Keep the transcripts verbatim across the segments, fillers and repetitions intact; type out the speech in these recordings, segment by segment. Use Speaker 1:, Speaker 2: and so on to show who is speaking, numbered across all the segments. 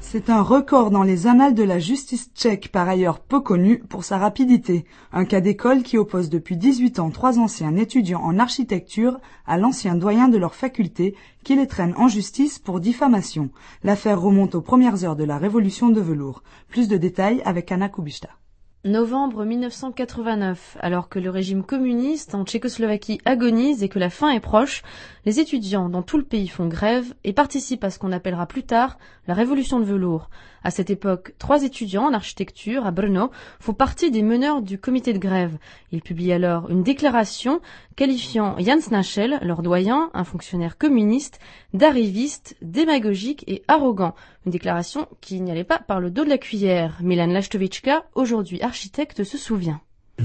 Speaker 1: C'est un record dans les annales de la justice tchèque, par ailleurs peu connu pour sa rapidité. Un cas d'école qui oppose depuis dix-huit ans trois anciens étudiants en architecture à l'ancien doyen de leur faculté qui les traîne en justice pour diffamation. L'affaire remonte aux premières heures de la révolution de velours. Plus de détails avec Anna Kubishta.
Speaker 2: Novembre mille neuf cent quatre-vingt-neuf, alors que le régime communiste en Tchécoslovaquie agonise et que la fin est proche, les étudiants dans tout le pays font grève et participent à ce qu'on appellera plus tard la révolution de velours. À cette époque, trois étudiants en architecture à Brno font partie des meneurs du comité de grève. Ils publient alors une déclaration qualifiant Jan Snašel, leur doyen, un fonctionnaire communiste, d'arriviste, démagogique et arrogant. Une déclaration qui n'y allait pas par le dos de la cuillère. Milan Laštovička, aujourd'hui architecte, se souvient.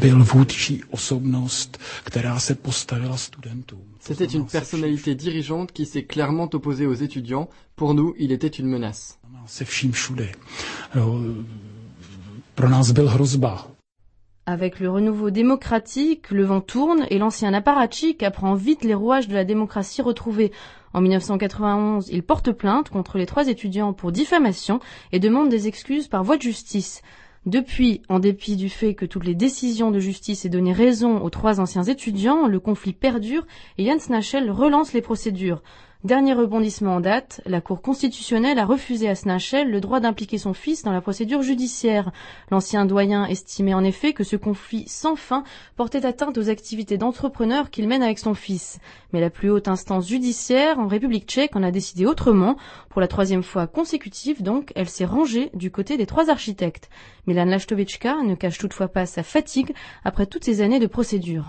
Speaker 3: C'était une personnalité dirigeante qui s'est clairement opposée aux étudiants. Pour nous, il était une menace.
Speaker 2: Avec le renouveau démocratique, le vent tourne et l'ancien apparatchik apprend vite les rouages de la démocratie retrouvée. En mille neuf cent quatre-vingt-onze, il porte plainte contre les trois étudiants pour diffamation et demande des excuses par voie de justice. Depuis, en dépit du fait que toutes les décisions de justice aient donné raison aux trois anciens étudiants, le conflit perdure et Jan Snašel relance les procédures. Dernier rebondissement en date, la Cour constitutionnelle a refusé à Snašel le droit d'impliquer son fils dans la procédure judiciaire. L'ancien doyen estimait en effet que ce conflit sans fin portait atteinte aux activités d'entrepreneur qu'il mène avec son fils. Mais la plus haute instance judiciaire en République tchèque en a décidé autrement. Pour la troisième fois consécutive, donc, elle s'est rangée du côté des trois architectes. Milan Laštovička ne cache toutefois pas sa fatigue après toutes ces années de procédure.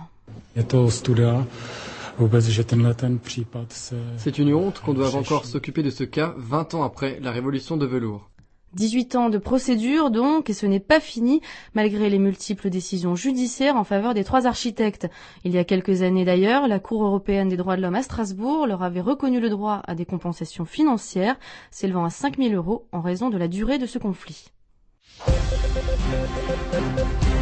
Speaker 3: C'est une honte qu'on doive encore s'occuper de ce cas vingt ans après la révolution de velours.
Speaker 2: dix-huit ans de procédure donc, et ce n'est pas fini, malgré les multiples décisions judiciaires en faveur des trois architectes. Il y a quelques années d'ailleurs, la Cour européenne des droits de l'homme à Strasbourg leur avait reconnu le droit à des compensations financières, s'élevant à cinq mille euros en raison de la durée de ce conflit.